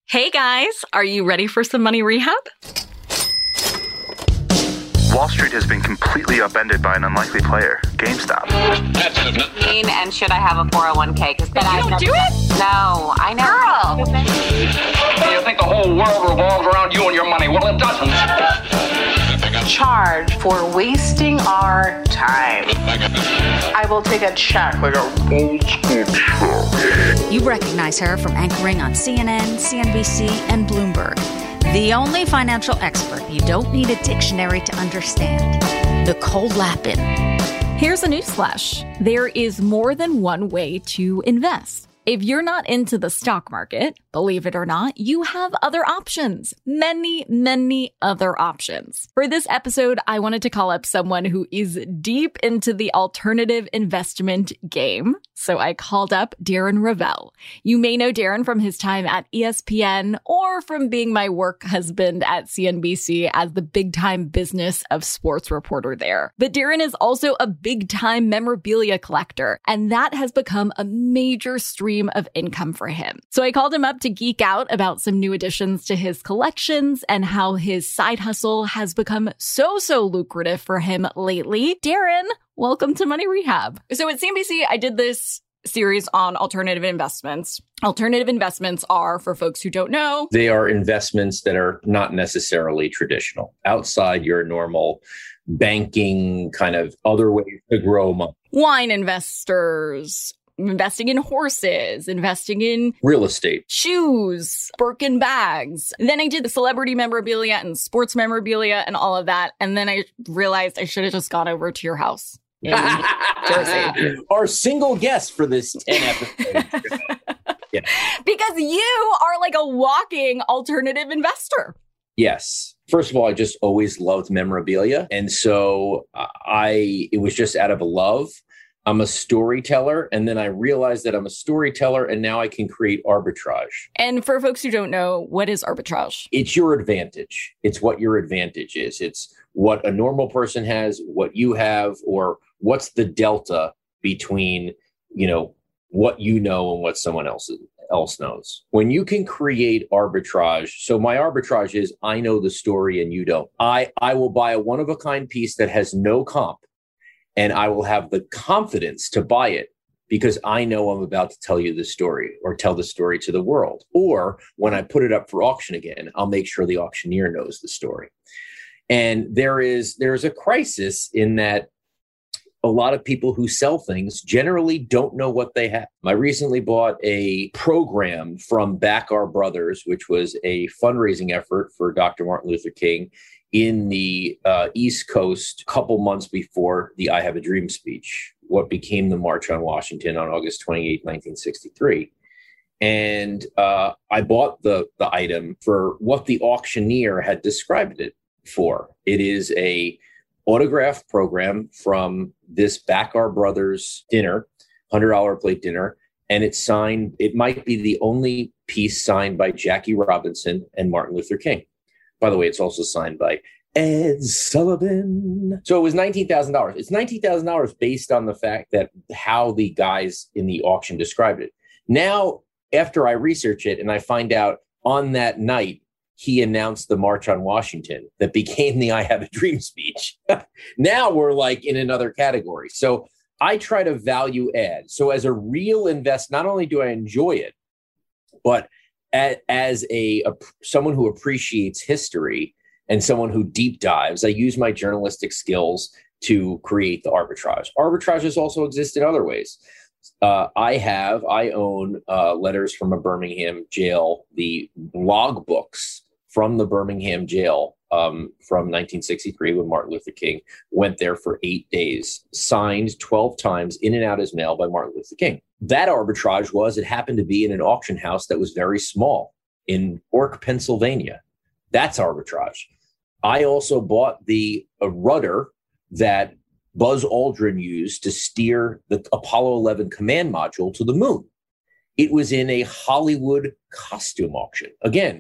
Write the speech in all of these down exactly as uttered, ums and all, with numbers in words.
Hey guys, are you ready for some money rehab? Wall Street has been completely upended by an unlikely player, GameStop. Mean, and should I have a four oh one k? Because you I don't do it? No, I know. Girl! You think the whole world revolves around you and your money? Well, it doesn't. Charge for wasting our time. I will take a check, like a old school check. You recognize her from anchoring on C N N, C N B C, and Bloomberg. The only financial expert you don't need a dictionary to understand. Nicole Lapin. Here's a newsflash. There is more than one way to invest. If you're not into the stock market, believe it or not, you have other options. Many, many other options. For this episode, I wanted to call up someone who is deep into the alternative investment game. So I called up Darren Rovell. You may know Darren from his time at E S P N or from being my work husband at C N B C as the big-time business of sports reporter there. But Darren is also a big-time memorabilia collector, and that has become a major stream of income for him. So I called him up to geek out about some new additions to his collections and how his side hustle has become so, so lucrative for him lately. Darren, welcome to Money Rehab. So at C N B C, I did this series on alternative investments. Alternative investments are, for folks who don't know, they are investments that are not necessarily traditional, outside your normal banking kind of other ways to grow money. Wine investors, investing in horses, investing in real estate, shoes, Birkin bags. Then I did the celebrity memorabilia and sports memorabilia and all of that. And then I realized I should have just gone over to your house in Jersey. Our single guest for this ten episodes. Yeah. Because you are like a walking alternative investor. Yes. First of all, I just always loved memorabilia. And so I, it was just out of love. I'm a storyteller, and then I realized that I'm a storyteller, and now I can create arbitrage. And for folks who don't know, what is arbitrage? It's your advantage. It's what your advantage is. It's what a normal person has, what you have, or what's the delta between, you know, what you know and what someone else else knows. When you can create arbitrage, so my arbitrage is I know the story and you don't. I, I will buy a one-of-a-kind piece that has no comp, and I will have the confidence to buy it because I know I'm about to tell you the story or tell the story to the world. Or when I put it up for auction again, I'll make sure the auctioneer knows the story. And there is there's a crisis in that a lot of people who sell things generally don't know what they have. I recently bought a program from Back Our Brothers, which was a fundraising effort for Doctor Martin Luther King in the uh, East Coast a couple months before the I Have a Dream speech, what became the March on Washington on August twenty-eighth, nineteen sixty-three. And uh, I bought the, the item for what the auctioneer had described it for. It is a autograph program from this Back Our Brothers dinner, one hundred dollars plate dinner. And it's signed, it might be the only piece signed by Jackie Robinson and Martin Luther King. By the way, it's also signed by Ed Sullivan. So it was nineteen thousand dollars. It's nineteen thousand dollars based on the fact that how the guys in the auction described it. Now, after I research it and I find out on that night, he announced the March on Washington that became the I Have a Dream speech. Now we're like in another category. So I try to value add. So as a real invest, not only do I enjoy it, but as a, a someone who appreciates history and someone who deep dives, I use my journalistic skills to create the arbitrage. Arbitrages also exist in other ways. Uh, I have, I own uh, letters from a Birmingham jail, the log books from the Birmingham jail um, from nineteen sixty-three when Martin Luther King went there for eight days, signed twelve times in and out his mail by Martin Luther King. That arbitrage was, it happened to be in an auction house that was very small in York, Pennsylvania. That's arbitrage. I also bought the a rudder that Buzz Aldrin used to steer the Apollo eleven command module to the moon. It was in a Hollywood costume auction. Again,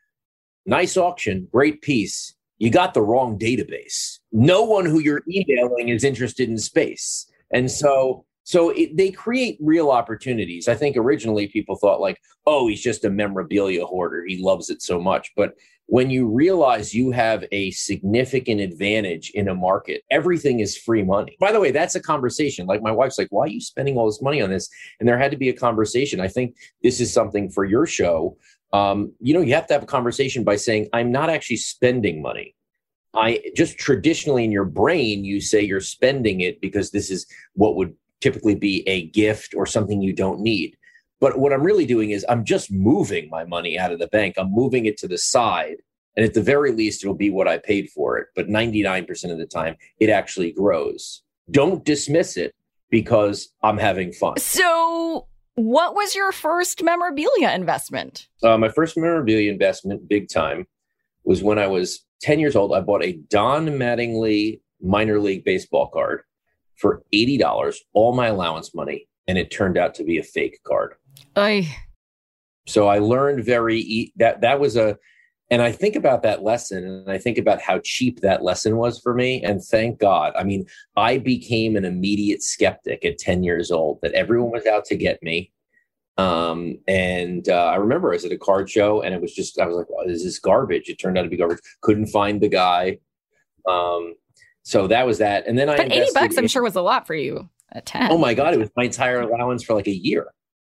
nice auction, great piece. You got the wrong database. No one who you're emailing is interested in space. And so So it, they create real opportunities. I think originally people thought like, oh, he's just a memorabilia hoarder. He loves it so much. But when you realize you have a significant advantage in a market, everything is free money. By the way, that's a conversation. Like my wife's like, why are you spending all this money on this? And there had to be a conversation. I think this is something for your show. Um, you know, you have to have a conversation by saying, I'm not actually spending money. I just traditionally in your brain, you say you're spending it because this is what would typically be a gift or something you don't need. But what I'm really doing is I'm just moving my money out of the bank. I'm moving it to the side. And at the very least, it'll be what I paid for it. But ninety-nine percent of the time, it actually grows. Don't dismiss it because I'm having fun. So what was your first memorabilia investment? Uh, my first memorabilia investment, big time, was when I was ten years old. I bought a Don Mattingly minor league baseball card for eighty dollars, all my allowance money, and it turned out to be a fake card. Oy. So I learned very e- that that was a, and I think about that lesson, and I think about how cheap that lesson was for me. And thank God, I mean, I became an immediate skeptic at ten years old that everyone was out to get me. Um, and uh, I remember I was at a card show, and it was just, I was like, "What is this garbage?" It turned out to be garbage. Couldn't find the guy. Um, So that was that. And then I But eighty bucks, in, I'm sure, was a lot for you at ten. Oh my God, it was my entire allowance for like a year.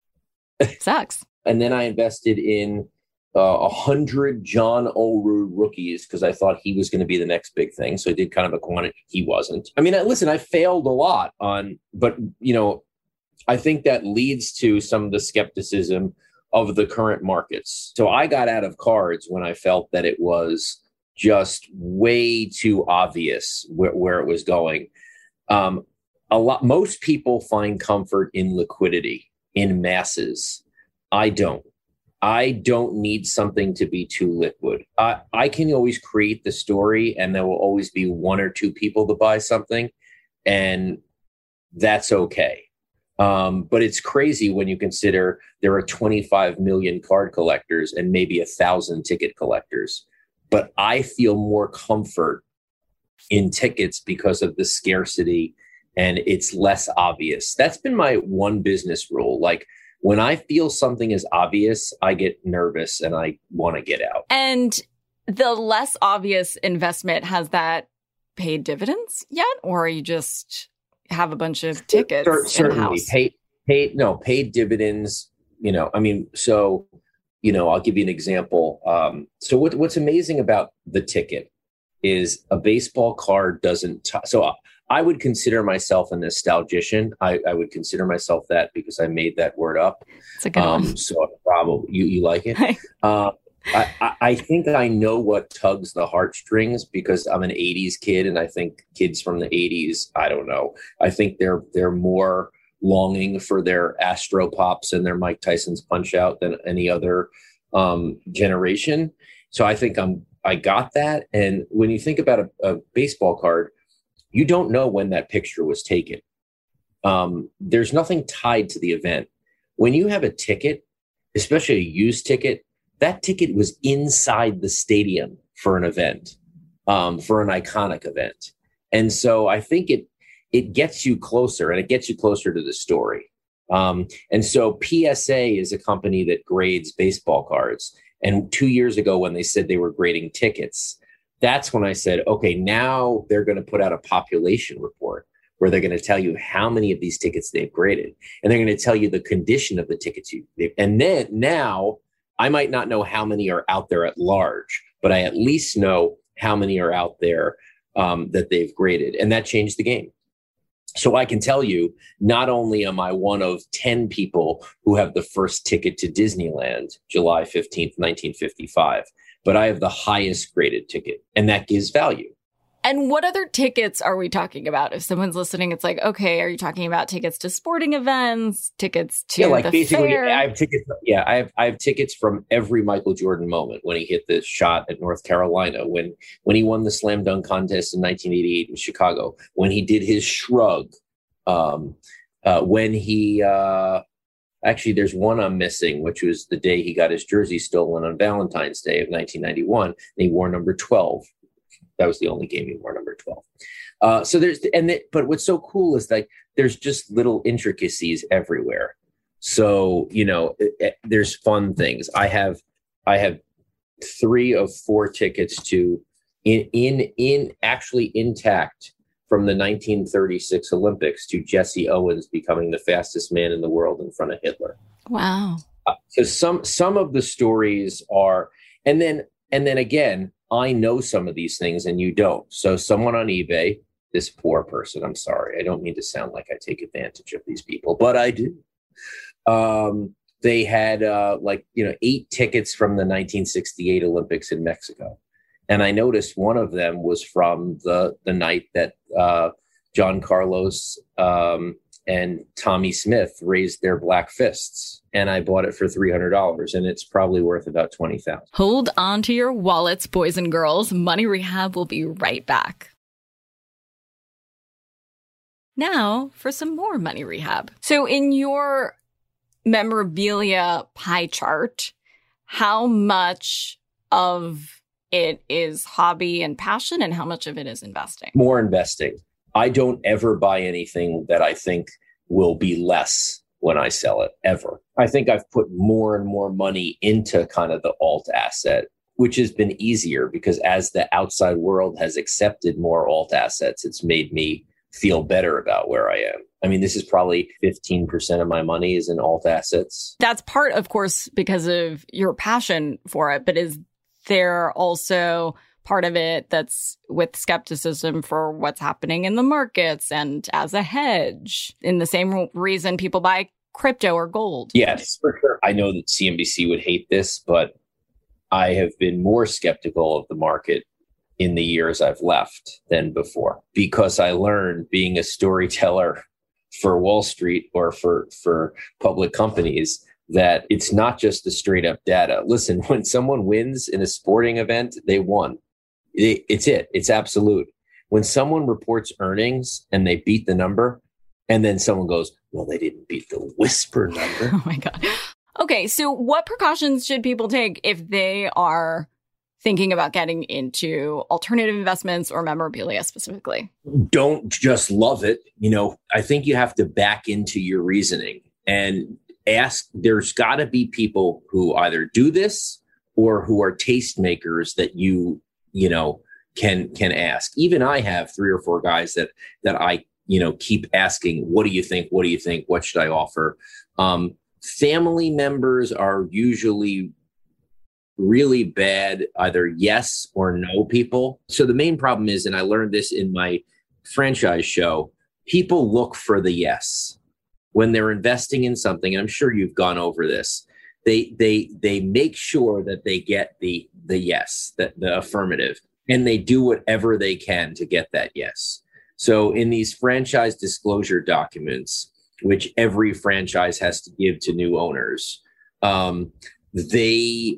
Sucks. And then I invested in a uh, hundred John Olerud rookies because I thought he was going to be the next big thing. So I did kind of a quantity. He wasn't. I mean, I, listen, I failed a lot on, but you know, I think that leads to some of the skepticism of the current markets. So I got out of cards when I felt that it was just way too obvious where, where it was going. Um, a lot, most people find comfort in liquidity, in masses. I don't. I don't need something to be too liquid. I, I can always create the story, and there will always be one or two people to buy something, and that's okay. Um, but it's crazy when you consider there are twenty-five million card collectors and maybe a thousand ticket collectors. But I feel more comfort in tickets because of the scarcity, and it's less obvious. That's been my one business rule. Like when I feel something is obvious, I get nervous and I want to get out. And the less obvious investment, has that paid dividends yet? Or are you just have a bunch of tickets Certainly in-house? paid, paid, no, paid dividends, you know, I mean, so... You know, I'll give you an example. Um, so what, what's amazing about the ticket is a baseball card doesn't. T- so I would consider myself a nostalgician. I, I would consider myself that because I made that word up. It's a good um, one. So probably you, you like it. uh, I, I, I think I know what tugs the heartstrings because I'm an eighties kid, and I think kids from the eighties, I don't know. I think they're they're more longing for their Astro Pops and their Mike Tyson's Punch Out than any other um, generation. So I think I'm, I got that. And when you think about a, a baseball card, you don't know when that picture was taken. Um, there's nothing tied to the event. When you have a ticket, especially a used ticket, that ticket was inside the stadium for an event, um, for an iconic event. And so I think it, it gets you closer, and it gets you closer to the story. Um, and so P S A is a company that grades baseball cards. And two years ago, when they said they were grading tickets, that's when I said, okay, now they're going to put out a population report where they're going to tell you how many of these tickets they've graded. And they're going to tell you the condition of the tickets. You, and then now I might not know how many are out there at large, but I at least know how many are out there um, that they've graded. And that changed the game. So I can tell you, not only am I one of ten people who have the first ticket to Disneyland, July fifteenth, nineteen fifty-five, but I have the highest graded ticket, and that gives value. And what other tickets are we talking about? If someone's listening, it's like, okay, are you talking about tickets to sporting events, tickets to yeah, like the basically, fair? I have tickets. Yeah, I have I have tickets from every Michael Jordan moment when he hit the shot at North Carolina, when when he won the slam dunk contest in nineteen eighty-eight in Chicago, when he did his shrug, um, uh, when he uh, actually there's one I'm missing, which was the day he got his jersey stolen on Valentine's Day of nineteen ninety-one, and he wore number twelve. That was the only game he wore number twelve. Uh, so there's, and the, but what's so cool is like, there's just little intricacies everywhere. So, you know, it, it, there's fun things. I have, I have three of four tickets to in, in, in actually intact from the nineteen thirty-six Olympics to Jesse Owens becoming the fastest man in the world in front of Hitler. Wow. Uh, so some, some of the stories are, and then, and then again, I know some of these things and you don't. So someone on eBay, this poor person, I'm sorry, I don't mean to sound like I take advantage of these people, but I do. Um, they had uh, like, you know, eight tickets from the nineteen sixty-eight Olympics in Mexico. And I noticed one of them was from the, the night that uh, John Carlos um, and Tommy Smith raised their black fists. And I bought it for three hundred dollars, and it's probably worth about twenty thousand dollars. Hold on to your wallets, boys and girls. Money Rehab will be right back. Now for some more Money Rehab. So in your memorabilia pie chart, how much of it is hobby and passion and how much of it is investing? More investing. I don't ever buy anything that I think will be less when I sell it, ever. I think I've put more and more money into kind of the alt asset, which has been easier because as the outside world has accepted more alt assets, it's made me feel better about where I am. I mean, this is probably fifteen percent of my money is in alt assets. That's part, of course, because of your passion for it, but is there also part of it that's with skepticism for what's happening in the markets and as a hedge, in the same reason people buy crypto or gold? Yes, for sure. I know that C N B C would hate this, but I have been more skeptical of the market in the years I've left than before, because I learned being a storyteller for Wall Street or for, for public companies that it's not just the straight up data. Listen, when someone wins in a sporting event, they won. It, it's it. It's absolute. When someone reports earnings and they beat the number, and then someone goes, well, they didn't beat the whisper number. Oh my God. Okay. So what precautions should people take if they are thinking about getting into alternative investments or memorabilia specifically? Don't just love it. You know, I think you have to back into your reasoning and ask. There's got to be people who either do this or who are tastemakers that you, you know, can, can ask. Even I have three or four guys that, that I, you know, keep asking, what do you think? What do you think? What should I offer? Um, family members are usually really bad, either yes or no people. So the main problem is, and I learned this in my franchise show, people look for the yes. When they're investing in something, and I'm sure you've gone over this, they they they make sure that they get the the yes, the, the affirmative, and they do whatever they can to get that yes. So in these franchise disclosure documents, which every franchise has to give to new owners, um, they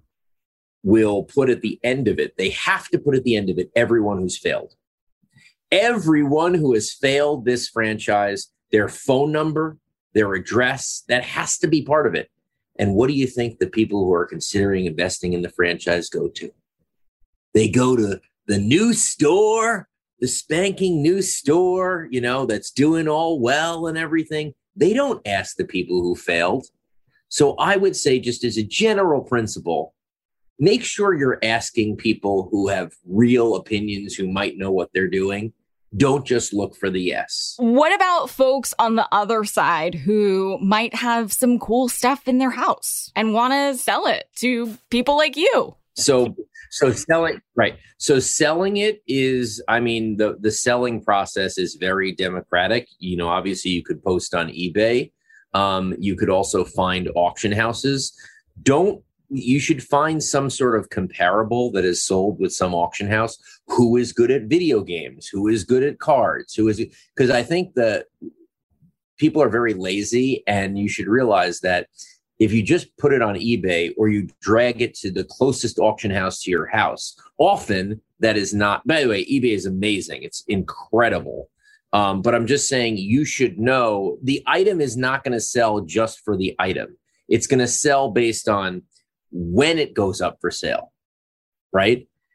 will put at the end of it, they have to put at the end of it, everyone who's failed. Everyone who has failed this franchise, their phone number, their address, that has to be part of it. And what do you think the people who are considering investing in the franchise go to? They go to the new store, the spanking new store, you know, that's doing all well and everything. They don't ask the people who failed. So I would say, just as a general principle, make sure you're asking people who have real opinions, who might know what they're doing. Don't just look for the yes. What about folks on the other side who might have some cool stuff in their house and want to sell it to people like you? So, so selling, right. So selling it is, I mean, the, the selling process is very democratic. You know, obviously you could post on eBay. Um, you could also find auction houses. Don't You should find some sort of comparable that is sold with some auction house who is good at video games, who is good at cards, who is, because I think that people are very lazy, and you should realize that if you just put it on eBay or you drag it to the closest auction house to your house, often that is not, by the way, eBay is amazing. It's incredible. Um, but I'm just saying, you should know the item is not going to sell just for the item. It's going to sell based on when it goes up for sale, right?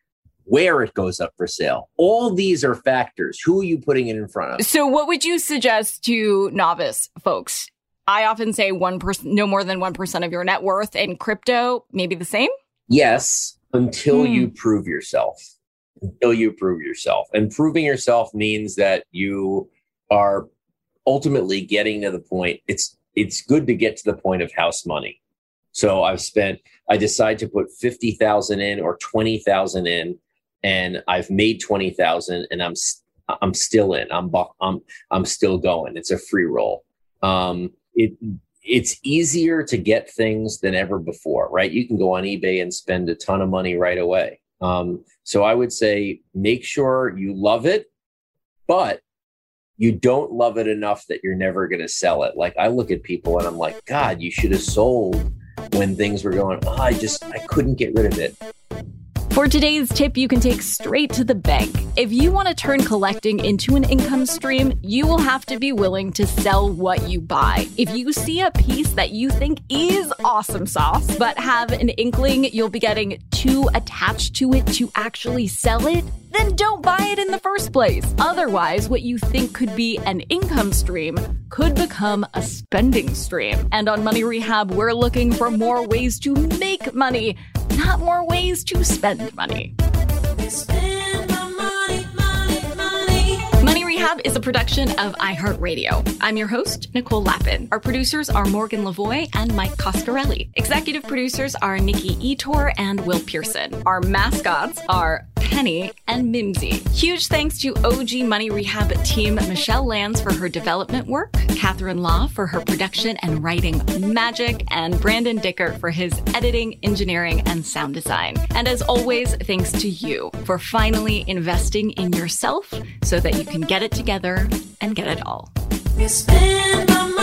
where it goes up for sale. All these are factors. Who are you putting it in front of? So what would you suggest to novice folks? I often say one percent, no more than one percent of your net worth in crypto, maybe the same? Yes, until Hmm. you prove yourself. Until you prove yourself. And proving yourself means that you are ultimately getting to the point. It's it's good to get to the point of house money. So I've spent, I decide to put fifty thousand in or twenty thousand in, and I've made twenty thousand, and I'm I'm still in. I'm I'm I'm still going. It's a free roll. Um, it it's easier to get things than ever before, right? You can go on eBay and spend a ton of money right away. Um, so I would say make sure you love it, but you don't love it enough that you're never going to sell it. Like I look at people and I'm like, God, you should have sold when things were going, oh, I just, I couldn't get rid of it. For today's tip, you can take straight to the bank. If you want to turn collecting into an income stream, you will have to be willing to sell what you buy. If you see a piece that you think is awesome sauce, but have an inkling you'll be getting too attached to it to actually sell it, then don't buy it in the first place. Otherwise, what you think could be an income stream could become a spending stream. And on Money Rehab, we're looking for more ways to make money, not more ways to spend money. Spend my money, money, money. Money Rehab is a production of iHeartRadio. I'm your host, Nicole Lappin. Our producers are Morgan Lavoie and Mike Coscarelli. Executive producers are Nikki Etor and Will Pearson. Our mascots are Penny and Mimsy. Huge thanks to O G Money Rehab team Michelle Lands for her development work, Catherine Law for her production and writing magic, and Brandon Dickert for his editing, engineering, and sound design. And as always, thanks to you for finally investing in yourself so that you can get it together and get it all. Spend my